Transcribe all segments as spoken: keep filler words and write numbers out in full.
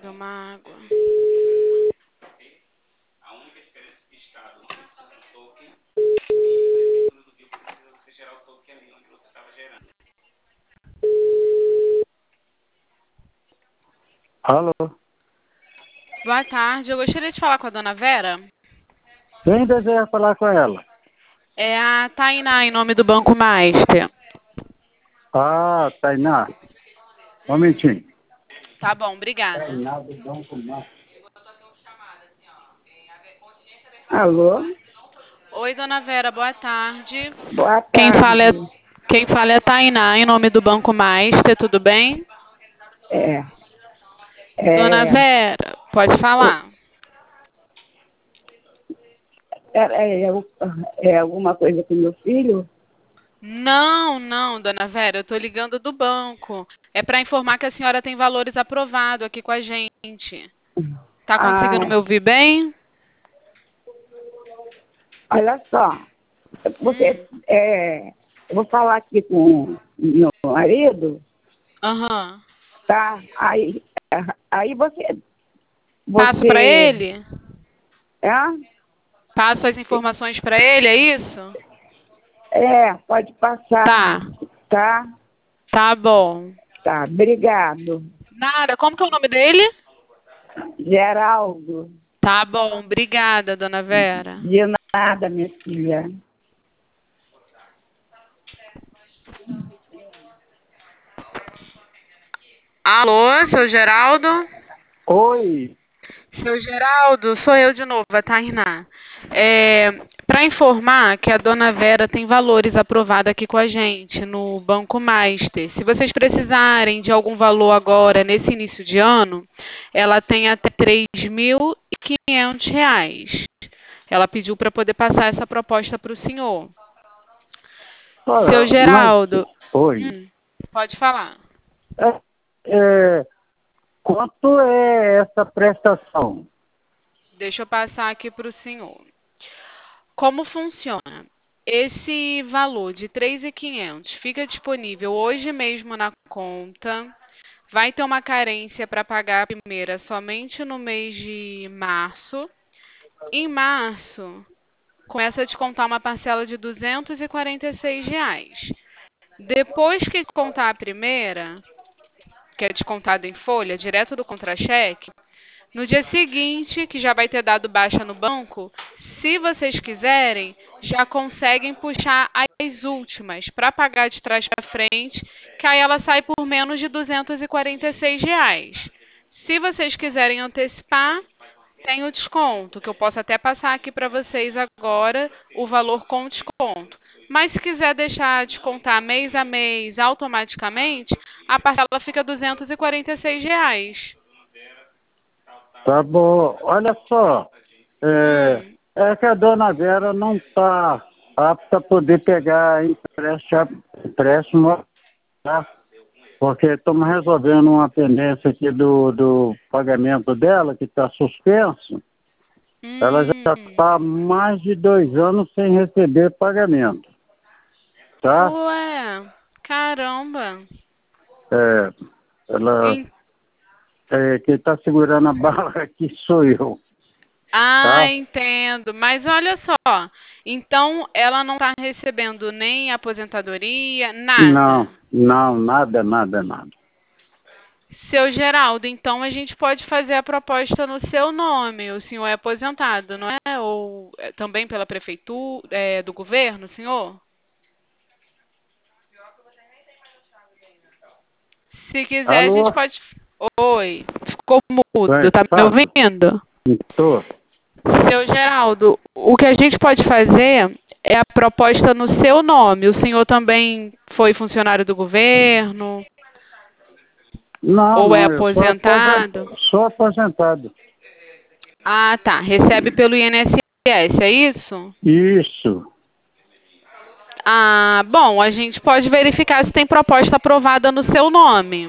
beber uma água. Alô? Boa tarde, eu gostaria de falar com a dona Vera. Quem deseja falar com ela? É a Tainá, em nome do Banco Master. Ah, Tainá. Um momentinho. Tá bom, obrigada. Tainá do Banco Master. Alô? Oi, dona Vera, boa tarde. Boa Quem fala é, tarde. quem fala é a Tainá, em nome do Banco Master, tudo bem? É, Dona é, Vera, pode falar. é, é, é alguma coisa com meu filho? Não, não, dona Vera, eu tô ligando do banco. É para informar que a senhora tem valores aprovados aqui com a gente. Tá conseguindo me Ah, ouvir bem? olha só, Hum, você, é, eu vou falar aqui com meu marido, aham. tá? Aí, aí você, Passo para você, ele? é, Passo as informações para ele, é isso? é, pode passar, Tá, tá? tá bom. Tá, obrigado. Nada, como que é o nome dele? Geraldo, Tá bom, obrigada, dona Vera. de nada, minha filha. Alô, seu Geraldo? Oi. Seu Geraldo, sou eu de novo, a Tainá. É, para informar que a dona Vera tem valores aprovados aqui com a gente no Banco Master. Se vocês precisarem de algum valor agora, nesse início de ano, ela tem até três mil e quinhentos reais. Ela pediu para poder passar essa proposta para o senhor. Seu Olha, mas... Geraldo, Oi. hum, pode falar. É, é, quanto é essa prestação? Deixa eu passar aqui para o senhor. Como funciona? Esse valor de três mil e quinhentos fica disponível hoje mesmo na conta. Vai ter uma carência para pagar a primeira somente no mês de março. Em março, começa a descontar uma parcela de duzentos e quarenta e seis reais. Depois que contar a primeira, que é descontada em folha, direto do contra-cheque, no dia seguinte, que já vai ter dado baixa no banco, se vocês quiserem, já conseguem puxar as últimas para pagar de trás para frente, que aí ela sai por menos de duzentos e quarenta e seis reais. Se vocês quiserem antecipar, tem o desconto, que eu posso até passar aqui para vocês agora, o valor com desconto. Mas se quiser deixar descontar mês a mês automaticamente, a parcela fica duzentos e quarenta e seis reais. Tá bom. Olha só. É, Hum. é que a dona Vera não está apta a poder pegar empréstimo, empréstimo, tá? Porque estamos resolvendo uma pendência aqui do, do pagamento dela, que está suspenso. Ela já Hum. está há mais de dois anos sem receber pagamento, tá? Ué, caramba. É, ela, En- é, quem está segurando a bala aqui sou eu, Ah, tá? entendo. Mas olha só, então ela não está recebendo nem aposentadoria, Não, nada. não, nada, nada, nada. Seu Geraldo, então a gente pode fazer a proposta no seu nome. O senhor é aposentado, não é? Ou é também pela prefeitura, é, do governo, senhor? Se quiser, a gente Alô? pode. Oi, ficou Oi, mudo, tá me fala. ouvindo? Tô. Seu Geraldo, o que a gente pode fazer é a proposta no seu nome. O senhor também foi funcionário do governo Não, ou é não, eu sou aposentado? aposentado. Sou aposentado. Ah, tá. Recebe pelo I N S S, é isso? Isso. Ah, bom, a gente pode verificar se tem proposta aprovada no seu nome.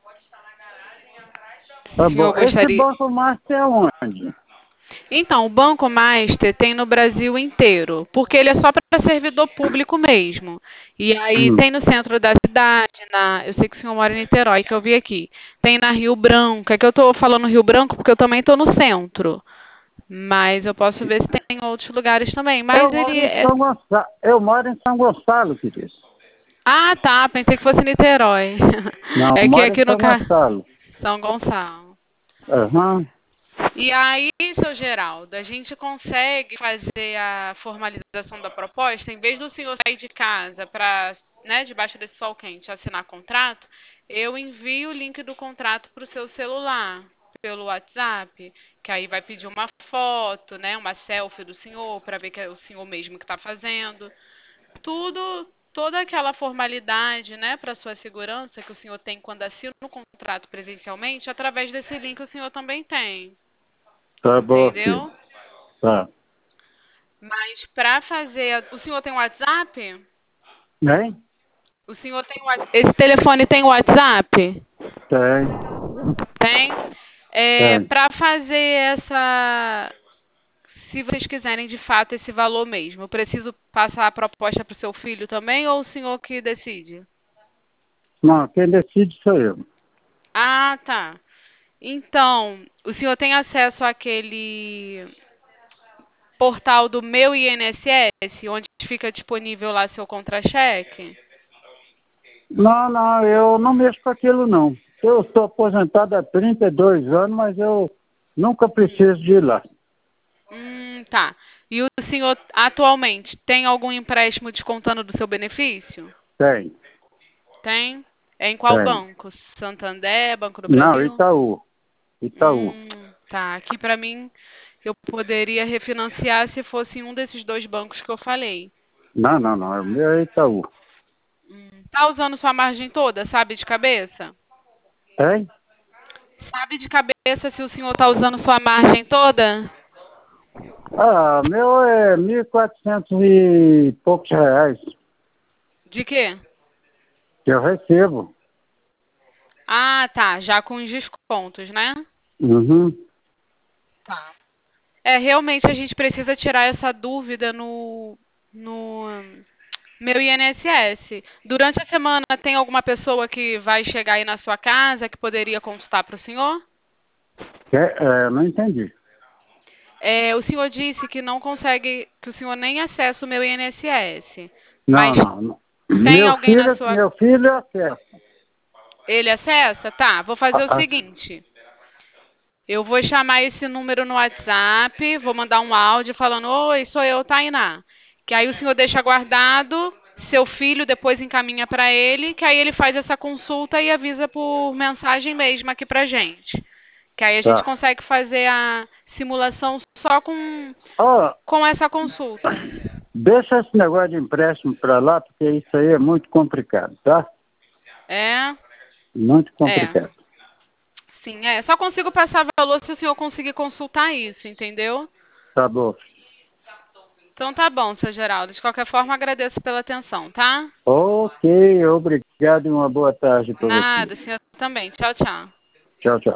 Tá O senhor bom. Esse gostaria? Banco Master é onde? Então, o Banco Master tem no Brasil inteiro, porque ele é só para servidor público mesmo. E aí Hum. tem no centro da unidade na... Eu sei que o senhor mora em Niterói, que eu vi aqui. Tem na Rio Branco. É que eu estou falando Rio Branco porque eu também estou no centro. Mas eu posso ver se tem em outros lugares também. Mas Eu moro ele em é... São Gonçalo, eu moro em São Gonçalo, querido. Ah, tá. Pensei que fosse Niterói. Não, É eu que moro em aqui no São ca... Gonçalo. São Gonçalo. Aham. E aí, seu Geraldo, a gente consegue fazer a formalização da proposta, em vez do senhor sair de casa para, né, debaixo desse sol quente, assinar contrato, eu envio o link do contrato para o seu celular, pelo WhatsApp, que aí vai pedir uma foto, né, uma selfie do senhor, para ver que é o senhor mesmo que está fazendo. Tudo, toda aquela formalidade, né, para sua segurança que o senhor tem quando assina o contrato presencialmente, através desse link o senhor também tem. Tá bom, filho. Entendeu? Tá. Mas para fazer. a- O senhor tem WhatsApp? Hein? O senhor tem WhatsApp? Esse telefone tem WhatsApp? Tem, Tem. É, tem. para fazer essa. Se vocês quiserem de fato esse valor mesmo, eu preciso passar a proposta para o seu filho também ou o senhor que decide? Não, quem decide sou eu. Ah, tá. Então, o senhor tem acesso àquele portal do Meu I N S S, onde fica disponível lá seu contra-cheque? Não, não, eu não mexo com aquilo, não. Eu estou aposentado há trinta e dois anos, mas eu nunca preciso de ir lá. Hum, tá. E o senhor atualmente tem algum empréstimo descontando do seu benefício? Tem, Tem? É em qual tem. banco? Santander, Banco do Não, Brasil? Itaú. Itaú. Hum, tá. Aqui pra mim eu poderia refinanciar se fosse em um desses dois bancos que eu falei. Não, não, não. O meu é Itaú. Hum, tá usando sua margem toda, sabe de cabeça? Hein? Sabe de cabeça se o senhor tá usando sua margem toda? Ah, meu é mil e quatrocentos e poucos reais De quê? que eu recebo. Ah, tá. Já com os descontos, né? Uhum. Tá. É, realmente a gente precisa tirar essa dúvida no, no hum, meu I N S S. Durante a semana tem alguma pessoa que vai chegar aí na sua casa que poderia consultar para o senhor? É, é, não entendi. É, o senhor disse que não consegue, que o senhor nem acessa o meu I N S S. Não, Mas não, não. tem Meu alguém na filho, sua... meu filho acessa. Ele acessa? Tá, vou fazer o Ah, seguinte. Eu vou chamar esse número no WhatsApp, vou mandar um áudio falando, oi, sou eu, Tainá. Que aí o senhor deixa guardado, seu filho depois encaminha para ele, que aí ele faz essa consulta e avisa por mensagem mesmo aqui pra gente. Que aí a gente tá. consegue fazer a simulação só com, Ó, com essa consulta. deixa esse negócio de empréstimo para lá, porque isso aí é muito complicado, tá? É? Muito É. complicado. Sim, é. Só consigo passar valor se o senhor conseguir consultar isso, entendeu? Tá bom. Então tá bom, seu Geraldo. De qualquer forma, agradeço pela atenção, tá? Ok, obrigado e uma boa tarde para você. Nada, senhor também. Tchau, tchau. Tchau, tchau.